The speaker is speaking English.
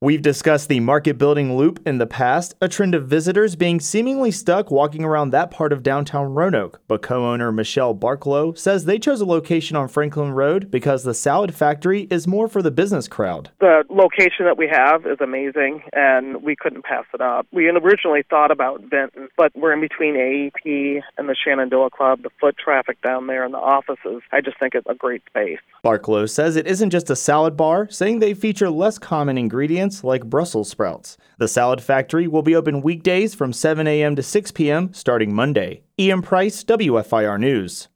We've discussed the market building loop in the past, a trend of visitors being seemingly stuck walking around that part of downtown Roanoke. But co-owner Michelle Barklow says they chose a location on Franklin Road because the salad factory is more for the business crowd. The location that we have is amazing, and we couldn't pass it up. We originally thought about Vinton, but we're in between AEP and the Shenandoah Club, the foot traffic down there, and the offices. I just think it's a great space. Barklow says it isn't just a salad bar, saying they feature less common ingredients like Brussels sprouts. The Salad Factory will be open weekdays from 7 a.m. to 6 p.m. starting Monday. Ian Price, WFIR News.